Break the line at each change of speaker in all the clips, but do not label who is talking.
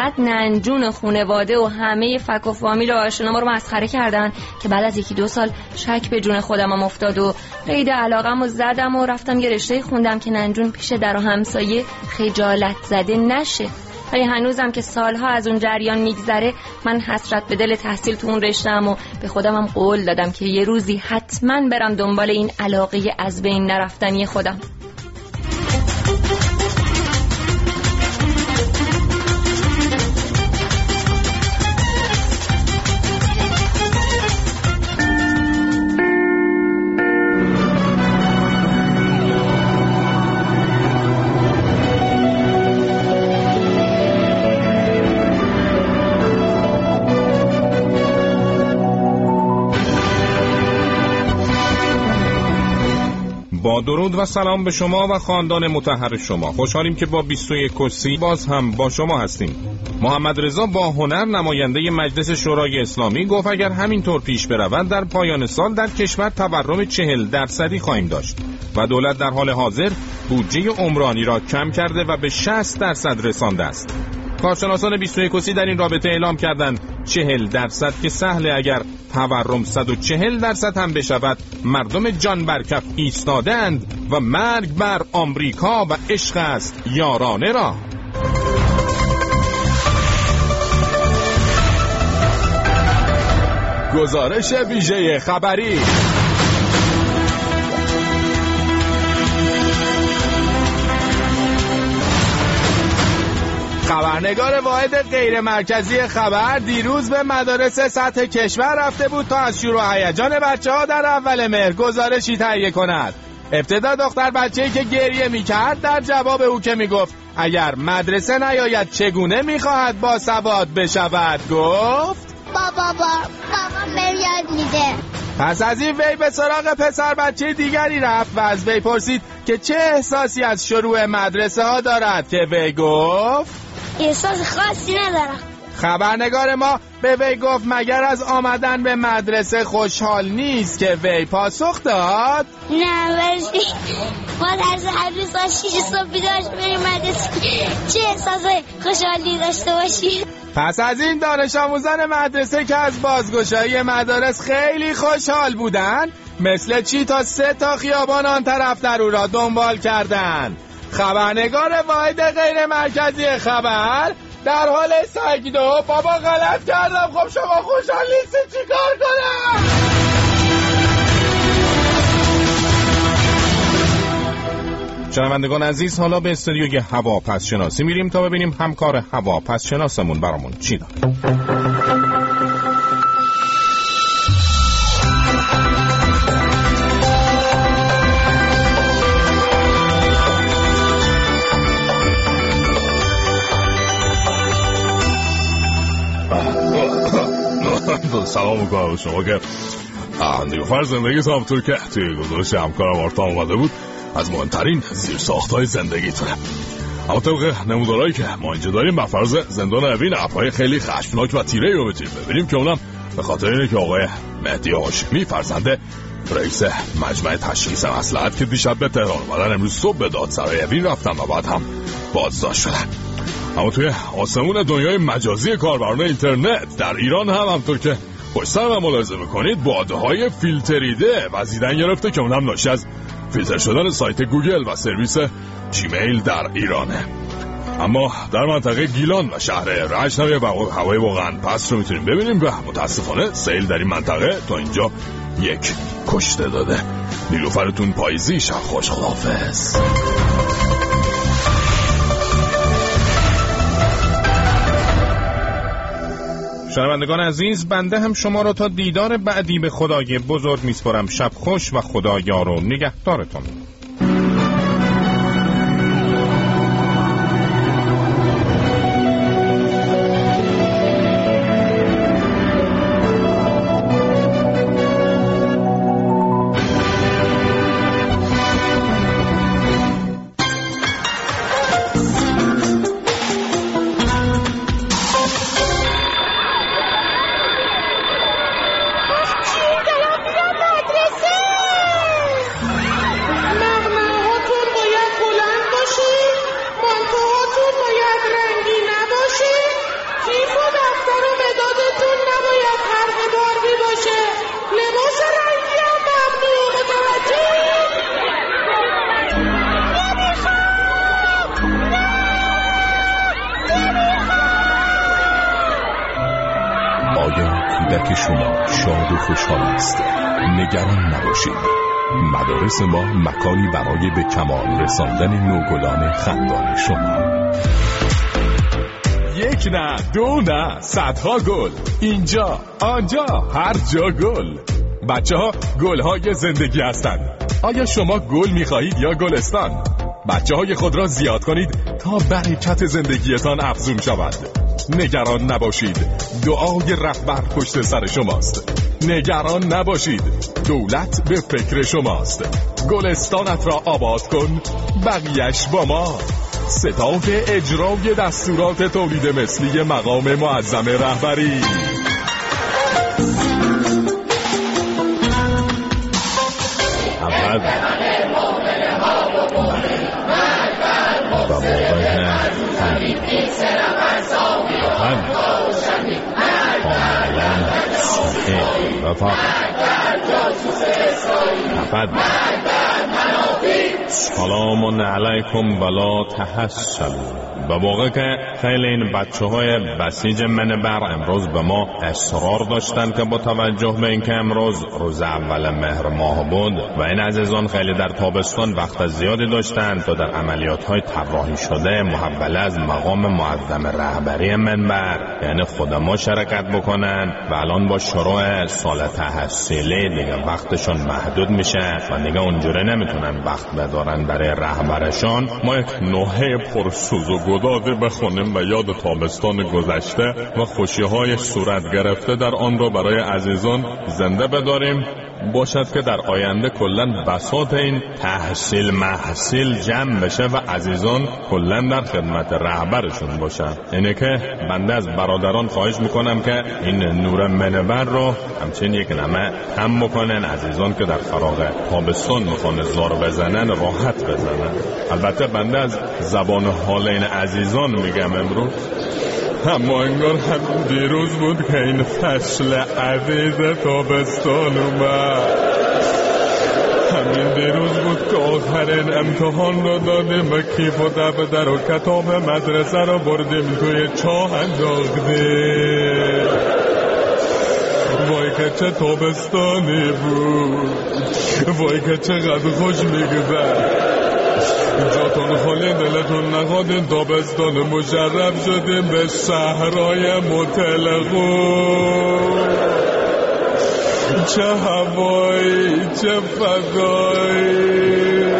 انقدر ننجون خانواده و همه فک و فامیل و آشنا ما رو مسخره کردن که بعد از 1-2 سال شک به جون خودم هم افتاد و قید علاقم رو زدم و رفتم یه رشته خوندم که ننجون پیش در و همسایه خجالت زده نشه. ولی هنوزم که سالها از اون جریان میگذره من حسرت به دل تحصیل تو اون رشته‌ام و به خودم هم قول دادم که یه روزی حتما برم دنبال این علاقه از بین نرفتنی خودم.
با درود و سلام به شما و خاندان مطهر شما. خوشحالیم که با 21 کسی باز هم با شما هستیم. محمد رضا با هنر نماینده مجلس شورای اسلامی گفت اگر همینطور پیش برود در پایان سال در کشور تورم 40% خواهیم داشت و دولت در حال حاضر بودجه عمرانی را کم کرده و به 60% رسانده است. کارشناسان 21 کسی در این رابطه اعلام کردند 40% که سهله، اگر تورم 140% هم بشود مردم جان برکف ایستاده اند و مرگ بر آمریکا و عشق است یارانه را. گزارش ویژه خبری. خبرنگار واحد غیر مرکزی خبر دیروز به مدارس سطح کشور رفته بود تا از شور و هیجان بچه‌ها در اول مهر گزارشی تهیه کند. ابتدا دختر بچه‌ای که گریه می‌کرد در جواب او که می‌گفت اگر مدرسه نیاید چگونه می‌خواهد باسواد بشود گفت
بابا یاد میده.
پس از این وی به سراغ پسر بچه دیگری رفت و از وی پرسید که چه احساسی از شروع مدرسه ها دارد که وی گفت
احساس خاصی ندارم.
خبرنگار ما به وی گفت مگر از آمدن به مدرسه خوشحال نیست که وی پاسخ داد
نه ولی ما در هر روز 6 صبح بیدار بریم مدرسه چه احساس خوشحالی داشته باشیم.
پس از این دانش آموزان مدرسه که از بازگشایی مدارس خیلی خوشحال بودند مثل چی تا 3 خیابان آن طرف در او را دنبال کردند. خبرنگار واحد غیر مرکزی خبر در حال سگیدو بابا غلط کردم. خب شما خوشحال نیستی چی کار کنم؟ شنوندگان عزیز، حالا به استودیوی هواپس شناسی میریم تا ببینیم همکار هواپس شناسمون برامون چی داره.
سلام میکنم شما که نیوفر زندگیت همطور که توی گزارش همکارم آرتا اومده بود از مهمترین زیرساخت‌های زندگیتونه. اما طبق نمودارهایی که ما اینجا داریم بر فرض زندان اوین اپای خیلی خشمناک و تیره‌ای رو بتونیم ببینیم که اونم به خاطر اینه که آقای مهدی هاشمی فرزند رئیس مجمع تشخیص مصلحت که دیشب به تهران اومدن امروز صبح به دادسرای اوین رفتن و بعد هم بازداشت شدن. اما توی آسمون دنیای مجازی کاربران اینترنت در ایران هم همطور که پشت سر ملاحظه میکنید بادهای فیلتریده وزیدن گرفته که اونم ناشی از فیلتر شدن سایت گوگل و سرویس جیمیل در ایرانه. اما در منطقه گیلان و شهر رشت هم هوای واقعا پس رو میتونیم ببینیم و متاسفانه سیل در این منطقه تا اینجا 1 کشته داده. نیلوفرتون پاییزی، شب خوش، خداحافظ.
شنوندگان عزیز، بنده هم شما را تا دیدار بعدی به خدای بزرگ میسپارم. شب خوش و خدا یار و نگهدارتون.
کودک شما شاد و خوشحال است. نگران نباشید. مدارس ما مکانی برای به کمال رساندن نوگلان خندان شما.
یک نه، دو نه، صدها گل. اینجا، آنجا، هر جا گل. بچه ها گل های زندگی هستند. آیا شما گل میخواهید یا گلستان؟ بچه های خود را زیاد کنید تا برکت زندگیتان افزون شود. نگران نباشید، دعای رهبر پشت سر شماست. نگران نباشید، دولت به فکر شماست. گلستانت را آباد کن، بقیه‌اش با ما. ستاد اجرای دستورات تولید مثلی مقام معظم رهبری. سلام علیکم ولا تحسلوا. به واقع که خیلی این بچه های بسیج منبر امروز به ما اصرار داشتن که با توجه به اینکه امروز روز اول مهر ماه بود و این عزیزان خیلی در تابستان وقت زیادی داشتن تا در عملیات های طراحی شده محوله از مقام معظم رهبری منبر یعنی خود ما شرکت بکنن و الان با شروع سال تحصیلی دیگه وقتشون محدود میشه و دیگه اونجوری نمیتونن وقت بدارن برای رهبرشان. ما یک نوحه پرسوز و گدازی بخونیم و یاد تابستان گذشته و خوشی‌های صورت گرفته در آن را برای عزیزان زنده بداریم، باشد که در آینده کلن بساط این تحصیل محصیل جمع بشه و عزیزان کلن در خدمت رهبرشون باشن. اینه که بنده از برادران خواهش میکنم که این نور منبر رو همچنین یک نمه هم بکنن عزیزان که در فراغ تابستان میخوان زار بزنن راحت بزنن. البته بنده از زبان حال این عزیزان میگم امروز، اما انگار همین دیروز بود که این فصل عزیز تابستان اومد. همین دیروز بود که آخرین امتحان رو دادیم و کیف و دفتر و کتاب مدرسه رو بردیم توی چاه انداختیم. وای که چه تابستانی بود، وای که چقدر خوش میگذشت. جاتون خالی دلتون نخواد، تابستان مشرف شدیم به صحرای مطلقون. چه هوایی، چه فضایی.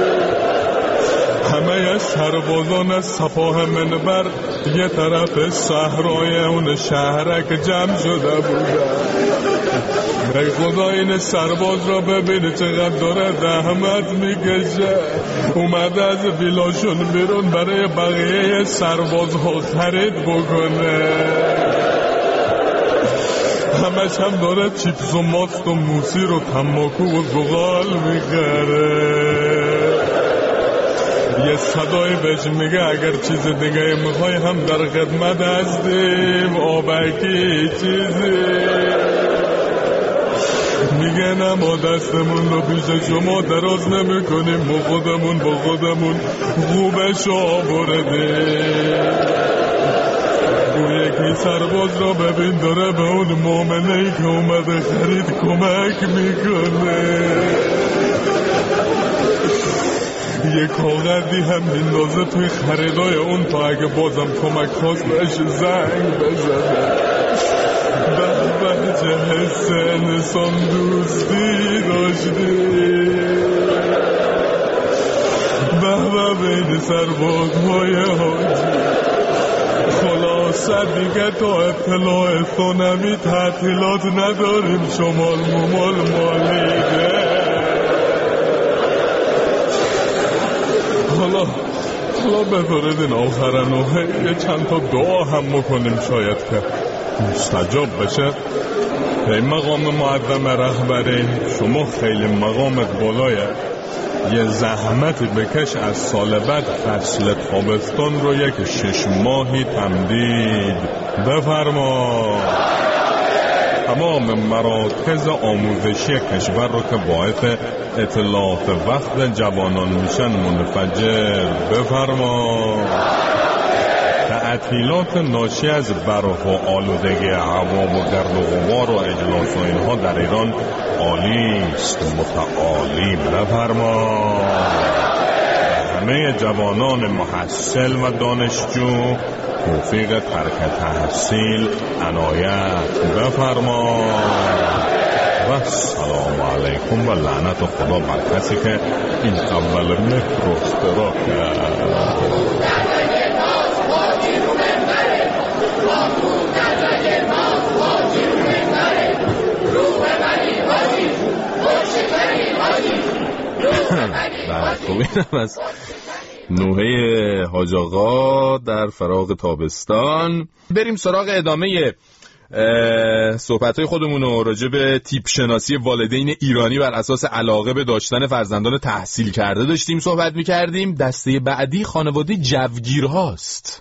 همه سربازان سپاه منبر یه طرف صحرای اون شهرک جمع شده بودن. ای خدا این سرباز را ببینه چقدر داره زحمت میکشه، اومده از ویلاشون بیرون برای بقیه سربازها خرید بکنه. همش هم داره چیپس و ماست و موسیر و تماکو و زغال میخره. یه صدای بهش میگه اگر چیز دیگه میخوای هم در خدمت هستیم، آبکی چیزی. میگه نه ما دستمون رو پیش شما دراز نمی کنیم، ما خودمون با خودمون خوبش آوردیم. اون یکی سرباز را ببین داره به اون مومنهی که اومده خرید کمک میکنه. یه کاغذی هم میندازه توی خریدای اون تا اگه بازم کمک خواست بهش زنگ بزنه. به چه حس انسان دوستی داشتی، به بین سربازهای حاجی. خلاصه دیگه تا اطلاع ثانوی تعطیلات نداریم، شمال ممال مالیده. حالا بذارید این آخر نوحه یه چند تا دعا هم بکنیم شاید که مستجاب بشه. ای مقام معظم رهبری، شما خیلی مقامت بالایه، یه زحمتی بکش از سال بعد فصل تابستان رو یک 6 ماهی تمدید بفرما. تمام مراکز آموزشی کشور رو که باعث اطلاف وقت جوانان میشن منفجر بفرما. تعطیلات ناشی از برف و آلودگی هوا و گرد و غبار و اجلاس و اینها در ایران عالی است، متعالی بفرمایید. همه جوانان محصل و دانشجو توفیق ترک تحصیل عنایت بفرمایید. و سلام علیکم و لعنت خدا بر کسی که این اول مهر رو اختراع کرد. خوب اینم از نوحه حاج آقا در فراغ تابستان. بریم سراغ ادامه صحبت‌های خودمون رو راجع به تیپ شناسی والدین ایرانی بر اساس علاقه به داشتن فرزندان تحصیل کرده داشتیم صحبت می‌کردیم. دسته بعدی خانواده جوگیرهاست.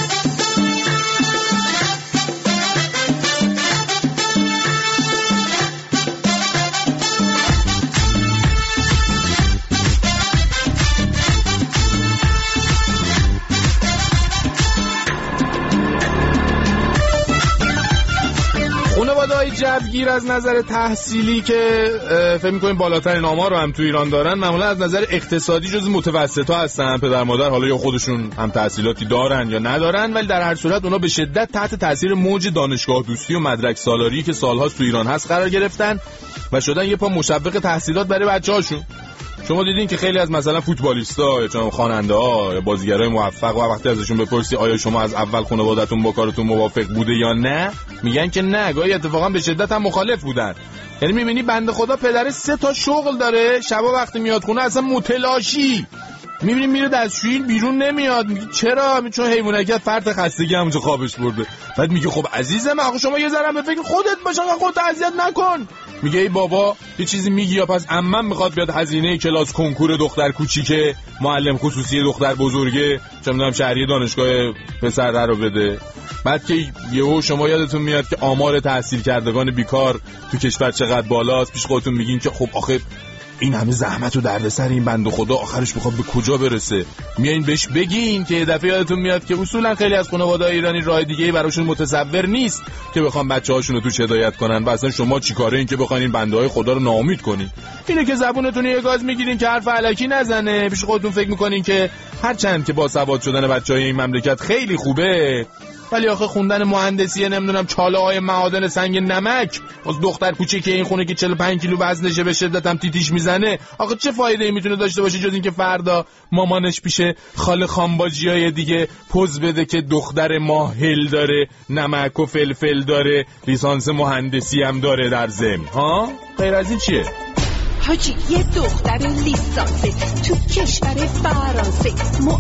جوگیر از نظر تحصیلی که فکر می‌کنیم بالاترین آمار رو هم تو ایران دارن، معمولا از نظر اقتصادی جز متوسطا هستن. پدر مادر حالا یا خودشون هم تحصیلاتی دارن یا ندارن، ولی در هر صورت اونا به شدت تحت تاثیر موج دانشگاه دوستی و مدرک سالاری که سال‌هاست تو ایران هست قرار گرفتن و شدن یه پا مشوق تحصیلات برای بچه‌هاشون. شما دیدین که خیلی از مثلا فوتبالیستا یا چون خواننده‌ها یا بازیگرای موفق و وقتی ازشون بپرسی آیا شما از اول خانواده‌تون با کارتون موافق بوده یا نه، میگن که نه، گاهی اتفاقا به شدت هم مخالف بودن. یعنی میبینی بنده خدا پدر 3 تا شغل داره، شبا وقتی میاد خونه اصلا متلاشی، میبینی میره دستشویی بیرون نمیاد. میگی چرا؟ چون حیوانیت فرط خستگی همونجا خوابش برده. بعد میگه خب عزیزم آخه شما یه ذره به فکر خودت باش، خودت اذیت نکن. میگه ای بابا یه چیزی میگی یا پس عمم میخواد بیاد هزینه کلاس کنکور دختر کوچیکه، معلم خصوصی دختر بزرگه، چه میدونم شهری دانشگاه پسر رو بده. بعد که یهو شما یادتون میاد که آمار تحصیل کردگان بیکار تو کشور چقدر بالاست، پیش خودتون میگین که خب آخه این همه زحمت و دردسر این بنده خدا آخرش میخواد به کجا برسه. میایین بهش بگین که یه دفعه یادتون میاد که اصولا خیلی از خانواده‌های ایرانی راه دیگه‌ای براشون متصور نیست که بخوام بچه‌هاشون رو توش هدایت کنن و اصلا شما چیکاره این که بخواین این بنده‌های خدا رو ناامید کنین. اینه که زبونتون یه گاز میگیرین که حرف الکی نزنه، پیش خودتون فکر میکنین که هرچند که با سواد شدن بچه‌های این مملکت خیلی خوبه، ولی آخه خوندن مهندسی نمیدونم چاله‌های معادن سنگ نمک از دختر کوچیک این خونه که 45 کیلو وزنشه به شدت هم تیتیش میزنه، آخه چه فایده‌ای میتونه داشته باشه جز اینکه فردا مامانش پیشه خاله خانباجیای دیگه پوز بده که دختر ماهل داره، نمک و فلفل داره، لیسانس مهندسی هم داره در ضمن. ها غیر از این چیه؟
حاجی یه دختر لیسانسه تو کشور فرانسه،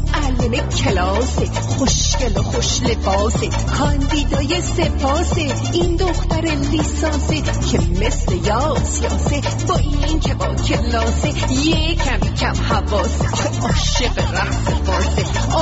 معلم کلاسه، خوشگل و خوش لباسه، کاندیدای سپاسه. این دختر لیسانسه که مثل یاسیاسه، با این که با کلاسه یه کمی کم حواسه، آخه عاشق رقص بازه،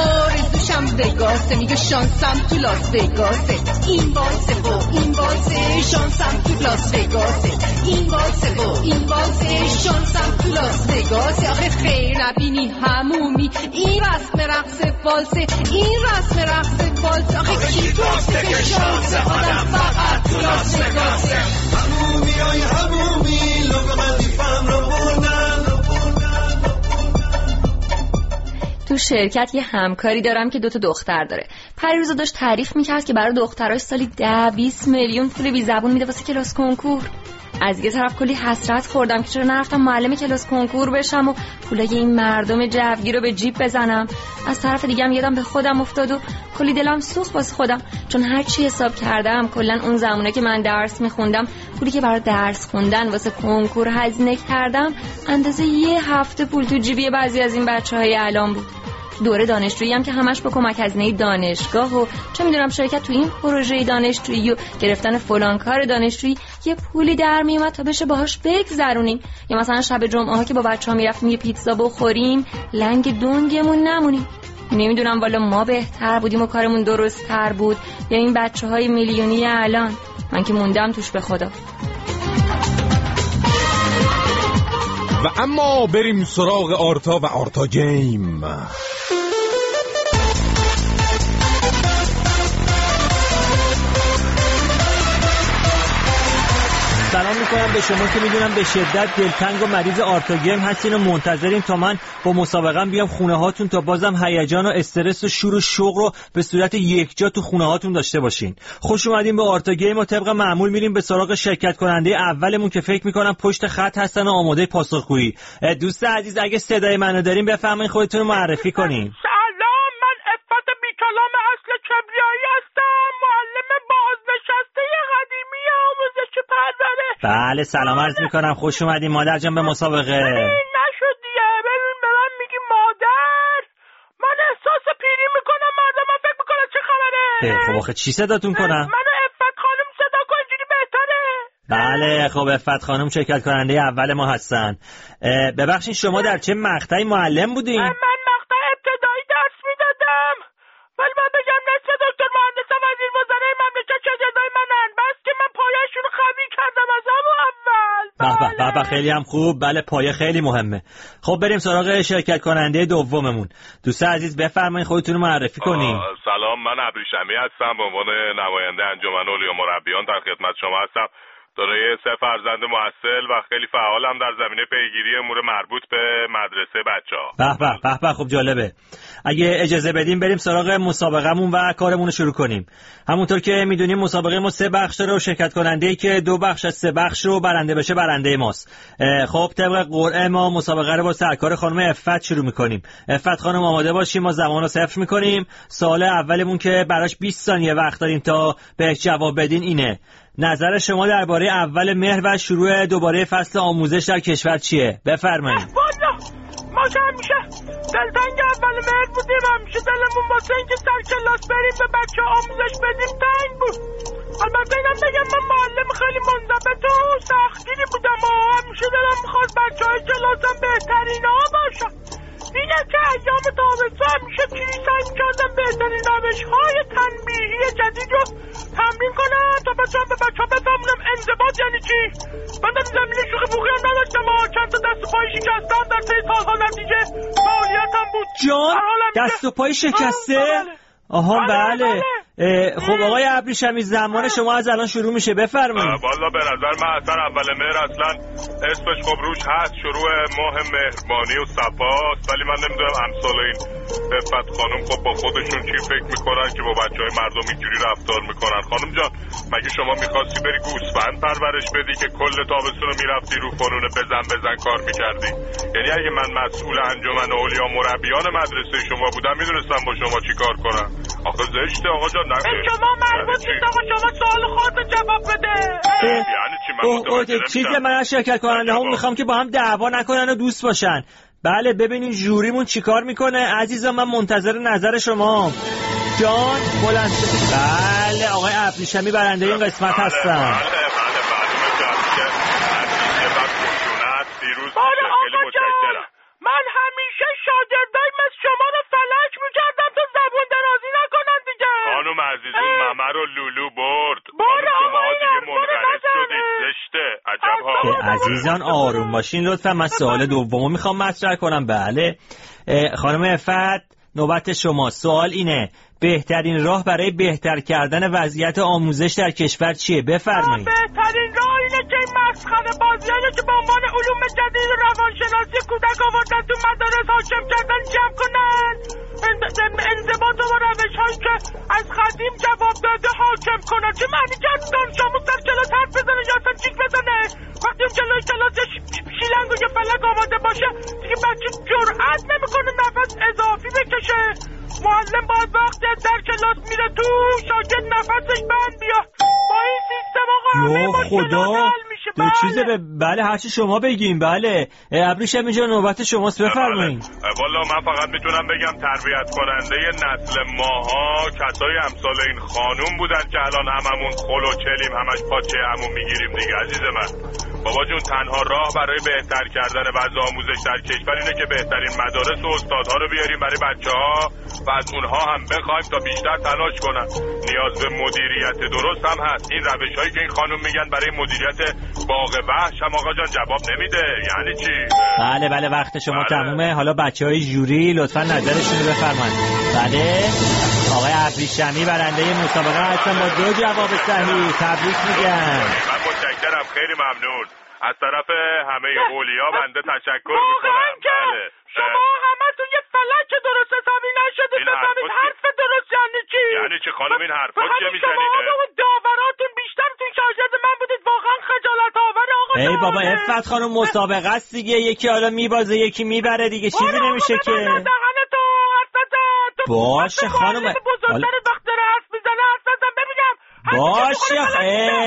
آرزوشم وگاسه، میگه شانسم تو لاس وگاسه. این بازه و این بازه، شانسم تو لاس وگاسه. این بازه و این بازه، شانسم تو لاس وگاسه. آخه خیر نبینی همومی، این رسم رقص والسه، این رسم رقص والسه. آخه کی گفته که شانس آدم فقط تو لاس وگاسه؟ همومی های همومی لوگ من دیفم رو بردن.
تو شرکت یه همکاری دارم که 2 دختر داره. پریروز داشت تعریف میکرد که برای دختراش سالی 10-20 میلیون پول بی زبون میده واسه کلاس کنکور. از یه طرف کلی حسرت خوردم که چرا نرفتم معلم کلاس کنکور بشم و پولای این مردم جوگیر رو به جیب بزنم. از طرف دیگه هم یادم به خودم افتاد و کلی دلم سوخت واسه خودم، چون هر چی حساب کردم کلا اون زمونه که من درس میخوندم پولی که برای درس خوندن واسه کنکور هزینه کردم اندازه یه هفته پول تو جیبی بعضی از این بچه‌های الان بود. دوره دانشجویی هم که همش با کمک هزینه دانشگاه و چه میدونم شرکت تو این پروژه دانشجویی و گرفتن فلان کار دانشجویی یه پولی در میومد تا بشه باهاش بگذرونیم. یا مثلا شب جمعه ها که با بچه‌ها میرفتیم یه پیتزا بخوریم لنگ دنگمون نمونیم. نمیدونم والا ما بهتر بودیم و کارمون درست تر بود یا این بچه‌های میلیونی الان. من که موندم توش به خدا.
و اما بریم سراغ آرتا و آرتا گیم.
سلام میکنم به شما که میدونم به شدت دلتنگ و مریض آرتاگیم هستین و منتظرین تا من با مسابقه بیام خونه هاتون تا بازم هیجان و استرس و شور و شوق رو به صورت یکجا تو خونه هاتون داشته باشین. خوش اومدین به آرتاگیم و طبق معمول میریم به سراغ شرکت کننده اولمون که فکر میکنم پشت خط هستن و آماده پاسخگویی. دوست عزیز اگه صدای منو دارین بفرمایید خودتون رو معرفی کنین.
سلام، من عفت بیکلام اصل کبریایی هستم، معلم بازنشسته قدیمی آموزش پرورش.
بله سلام عرض میکنم، خوش اومدین مادر جان به مسابقه.
نشد دیگه، ببین به من میگی مادر، من احساس پیری میکنم، مردم من فکر میکنم چه خبره.
خب آخه چی صداتون کنم؟
منو عفت خانم صدا کن، اینجوری بهتره.
بله خب عفت خانم شرکت کننده اول ما هستن. ببخشید شما در چه مقطعی معلم بودین؟
من مقطع ابتدایی درس میدادم، ولی من بگم نصف دکتر مهندس وزیر وزرای مملکت شاگردای منن، بس که من پایه‌شون رو قوی کردم از همون اول.
به خیلی هم خوب. بله پایه خیلی مهمه. خب بریم سراغ شرکت کننده دوممون. دوست عزیز بفرمایید خودتون رو معرفی کنین.
سلام، من ابریشمی هستم، به عنوان نماینده انجمن اولیا مربیان در خدمت شما هستم. دارای 3 فرزند محصل و خیلی فعالم در زمینه پیگیری امور مربوط به مدرسه بچه‌ها.
به خب جالبه. اگه اجازه بدیم بریم سراغ مسابقمون و کارمون رو شروع کنیم. همونطور که میدونیم مسابقه ما 3 بخش داره و شرکت کننده‌ای که 2 بخش از 3 بخش رو برنده بشه برنده ماست. خب طبق قرعه ما مسابقه رو با سرکار خانم عفت شروع می‌کنیم. عفت خانم آماده باشیم، ما زمان رو صفر می‌کنیم. سوال اولمون که براش 20 ثانیه وقت داریم تا بهش جواب بدین اینه: نظر شما درباره اول مهر و شروع دوباره فصل آموزش در کشور چیه؟ بفرمایید.
والا ما که همیشه دلتنگ اول مهر بودیم، همیشه دلمون واسه اینکه سر کلاس بریم به بچه آموزش بدیم تنگ بود. البته اینم بگم من معلم خیلی منضبط و سختگیری بودم و همیشه دلم میخواد بچه‌های کلاسم بهترین ها باشن. اینه که ایام تابستون همیشه پیری سعی می‌کردم بهترین روش‌های تنبیهی جدید رو تمرین کنم تا بتونم به بچه‌ها بفهمونم انضباط یعنی چی. من در زمینه شوخی پوخی هم نداشتم و چند تا دست و پای شکستم در طی سال‌ها، نتیجه فعالیتم بود.
جان دست و پای شکسته؟ آها بله. خب آقای ابریشمی زمان شما از الان شروع میشه، بفرمایید.
والا به نظر من اصلا اول مهر اصلا اسمش خب روش هست، شروع ماه مهربانی و صفاست، ولی من نمیدونم امثال این عفت خانم خب با خودشون چی فکر میکنن که با بچهای مردم اینجوری رفتار میکنن. خانم جان مگه شما میخواستی بری گوسفند پرورش بدی که کل تابستون رو میرفتی رو فرونه بزن کار میکردی؟ یعنی اگه من مسئول انجمن اولیا مربیان مدرسه شما بودم میدونستم با شما چی کار کنم. آخه زشته آقا جان.
به شما مربوط نیست آقا، شما سوال خودت جواب بده.
یعنی چی؟ من
چیزی من از شرکت کننده هم میخوام که با هم دعوا نکنن و دوست باشن. بله ببینین جوریمون چیکار میکنه. عزیزم من منتظر نظر شما. جان بلند. بله آقای ابریشمی برنده این قسمت هستن.
من همیشه شاگردای مثل شما رو فلج میکردم تا زبون درازی نکنن دیگه.
خانم عزیز اون ممه رو لولو برد. شما دیگه منقرض شدید، زشته. عجب ها.
عزیزان آروم باشین لطفا. من سوال دومو میخوام مطرح کنم. بله خانم عفت نوبت شما. سوال اینه: بهترین راه برای بهتر کردن وضعیت آموزش در کشور چیه؟ بفرمایید.
بهترین راه اینه که این مسخره بازیایی که به عنوان علوم جدید و روانشناسی کودک آوردن تو مدارس حاکم کردن جمع کنن. انضباط و روش‌هایی که از قدیم جواب داده حاکم کنن. چه معنی کرد دانش آموز در کلاس حرف بزنه یا اصلا جیک بزنه؟ وقتی اون جلوی کلاس شیلنگ و یه فلک آماده باشه دیگه بچه جرأت نمیکنه نفس اضافی بکشه. معلم باید وقتی در کلاس میره تو شاگرد نفسش بند بیاد. با این سیستم آقا همه
خدا دو چیزه. بله هرچی شما بگیم. بله ابریشمی جان نوبت شماست، بفرمایید.
والا من فقط میتونم بگم تربیت کننده نسل ماها کسای امثال این خانوم بودن که الان هممون خل و چلیم، همش پاچه همون میگیریم دیگه. عزیز من بابا جون تنها راه برای بهتر کردن وضع آموزش در کشور اینه که بهترین مدارس و استادها رو بیاریم برای بچه‌ها و از اونها هم بخوایم تا بیشتر تلاش کنن. نیاز به مدیریت درست هم هست. این روش‌هایی که این خانم میگن برای مدیریت باغ وحش هم آقا جان جواب نمیده. یعنی چی؟
بله وقت شما تمومه. حالا بچه‌های جوری لطفاً نظرشون رو بفرمایید. بله آقای ابریشمی برنده مسابقه هستن با 2 جواب صحیح. تبریک میگم.
متشکرم، خیلی ممنون. از طرف همه قولیا بنده تشکر میکنم.
واقعا که شما همه تو یه فلک درست حسابی نشده بفهمید حرف درست یعنی چی؟
یعنی چی خانم این حرفا چیه میزنید؟
شما اون داوراتون بیشتر تو شاگرد من بودید، واقعا خجالت آور آقا.
ای بابا عفت خانم مسابقه است دیگه، یکی حالا میبازه یکی میبره دیگه، چیزی نمیشه که. باشه خانم باشه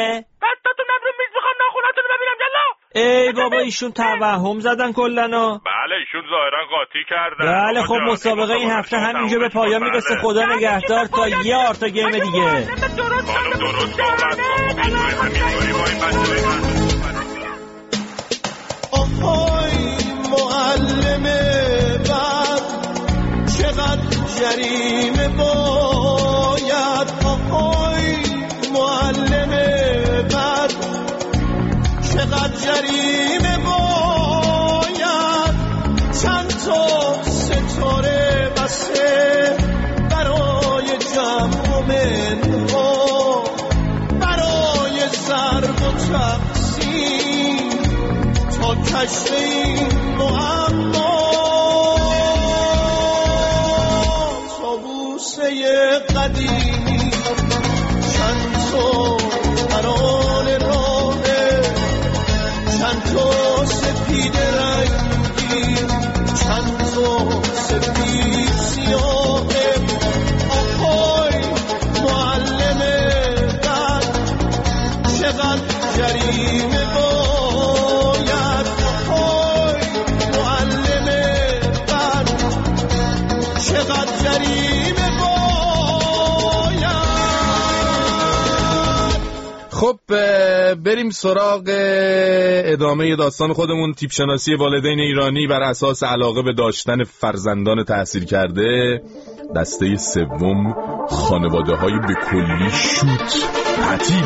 ای بابا ایشون توهم زدن کلنا.
بله ایشون ظاهرا قاطی کردن.
بله خب مسابقه این هفته همینجا به پایان میرسه. خدا نگهدار تا یه آرتا گیم دیگه.
خانم درست صحبت کن. همینطوری با این بچه‌های
آهای معلم بد چقدر جریمه باید، آهای معلم بد چقدر جریمه باید، چند تا ستاره بسه برای جمع منها، برای ضرب و تقسیم تا کشف این معما، طاووسه قدیمی چند تا قرار راهه، چند تا سپید رنگی چند تا سپید سیاهه، آهای معلم بد چقدر جریمه باید، آهای معلم بد چقدر جریمه باید.
خب بریم سراغ ادامه داستان خودمون. تیپ شناسی والدین ایرانی بر اساس علاقه به داشتن فرزندان تحصیل کرده. دسته سوم، خانواده‌های به کلی شوت تعطیل.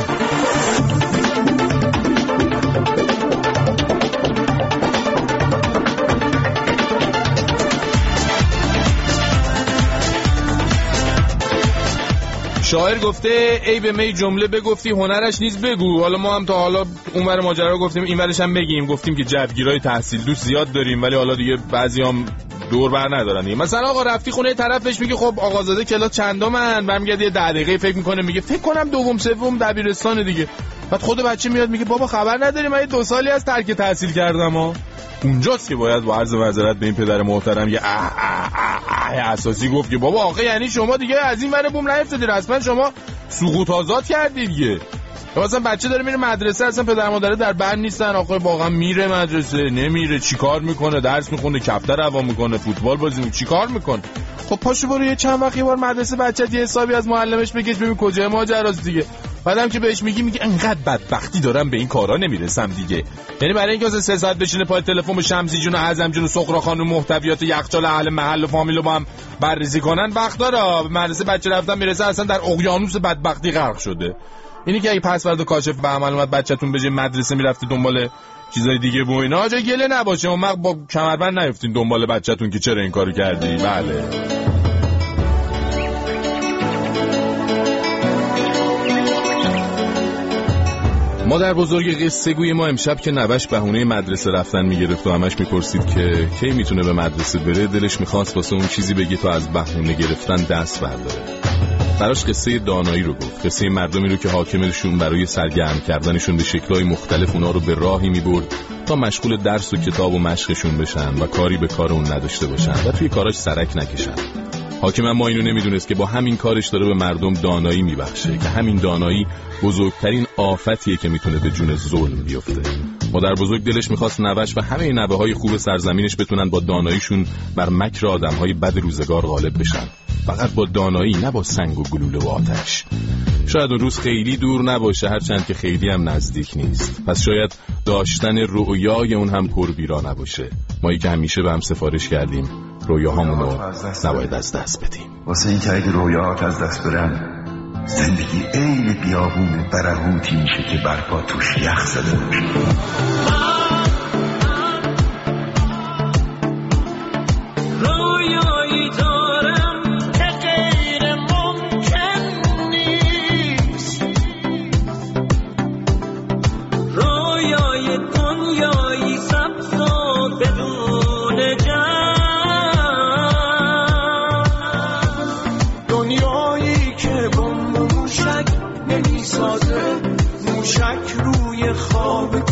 شاعر گفته ای به می جمله بگفتی هنرش نیز بگو. حالا ما هم تا حالا اونور ماجرا گفتیم اینورش هم بگیم. گفتیم که جوگیرای تحصیل دوست زیاد داریم ولی حالا دیگه بعضیام دور بر ندارن دیگه. مثلا آقا رفتی خونه طرفش میگه خب آقازاده کلاس چندمن، برمیگرده یه 10 دقیقه فکر میکنه میگه فکر کنم دوم سوم دبیرستان دیگه. بعد خود بچه میاد میگه بابا خبر نداری من 2 سالی از ترک تحصیل کردم ها. اونجاست که باید با عرض معذرت به این پدر محترم یه اساسی گفت که بابا آخه یعنی شما دیگه از این ور بوم نیفتادید، اصلا شما سقوط آزاد کردید دیگه. مثلا بچه داره میره مدرسه، اصلا پدر مادر در بند نیستن، آخه واقعا میره مدرسه نمیره، چیکار میکنه، درس میخونه، کفتر هوا میکنه، فوتبال بازی میکنه، چیکار میکنه؟ خب پاشو برو یه چند وقت یه بار مدرسه بچت یه حسابی از معلمش بگیش ببین کجای ماجراست دیگه. بعدم که بهش میگه انقدر بدبختی دارم به این کارا نمیرسم دیگه. یعنی برای اینکه 3 ساعت بشینه پای تلفن با شمسی جون و اعظم جون و سغرا خانم محتویات یخچال اهل محل و فامیل رو با هم بررسی کنن، وقت داره. مدرسه بچه رفتن میرسه اصلا در اقیانوس بدبختی غرق شده. اینی که اگه پسورد کاشف به عمل اومد بچه‌تون بشه مدرسه میرفتی دنبال چیزای دیگه و اینا، جای گله نباشه، اون وقت با کمربند نیفتین دنبال بچه‌تون که چرا این کارو کردی. بله مادر بزرگ قصه گوی ما امشب که نوش بهونه مدرسه رفتن میگرفت و همش میپرسید که کی میتونه به مدرسه بره، دلش میخواست واسه اون چیزی بگه تا از بهونه گرفتن دست برداره. براش قصه دانایی رو گفت، قصه مردمی رو که حاکمشون برای سرگرم کردنشون به شکل‌های مختلف اونا رو به راهی میبرد تا مشغول درس و کتاب و مشقشون بشن و کاری به کار اون نداشته باشن و توی کاراش سرک نکشن. حاکم اما اینو نمیدونست که با همین کارش داره به مردم دانایی میبخشه که همین دانایی بزرگترین آفتیه که میتونه به جون ظلم بیفته. مادر بزرگ دلش میخواست نوش و همه نوه‌های خوب سرزمینش بتونن با داناییشون بر مکر آدم‌های بد روزگار غالب بشن، فقط با دانایی نه با سنگ و گلوله و آتش. شاید اون روز خیلی دور نباشه، هرچند که خیلی هم نزدیک نیست. پس شاید داشتن رؤیای اون هم پربیرا نباشه. مایی که همیشه به هم سفارش کردیم رویاهامونو نباید از دست بدیم.
واسه این که اگه رویاهات از دست برن زندگی عین بیابون برهوتی میشه که برپا توش یخ زده باشه.
سازه موشک روی خواب